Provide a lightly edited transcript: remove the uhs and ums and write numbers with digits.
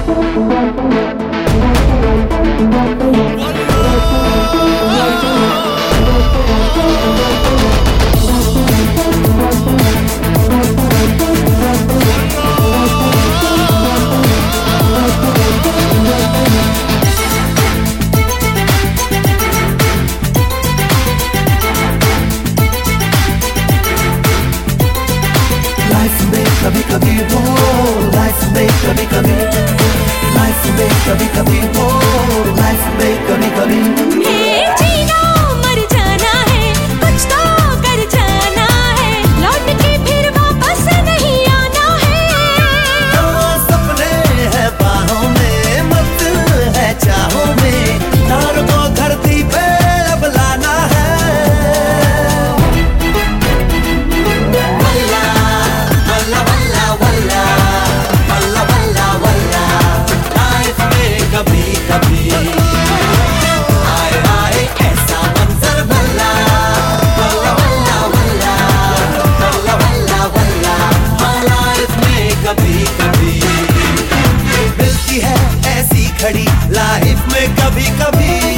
कभी कभी हो लाइफ में, कभी कभी लाइफ में, कभी कभी हो लाइफ में, कभी कभी जीना मर जाना है, कुछ तो कर जाना है, लौट के फिर वापस नहीं आना है। सपने हैं बाहों में, मत है चाहों में, तार को धरती पे अब लाना है। वल्ला वल्ला वल्ला वल्ला वल्ला वल्ला लाइफ में कभी कभी आए आए ऐसा मंजर वल्ला वल्ला वल्ला वल्ला वल्ला वल्ला वल्ला लाइफ में कभी कभी मिलती है ऐसी घड़ी लाइफ में कभी कभी।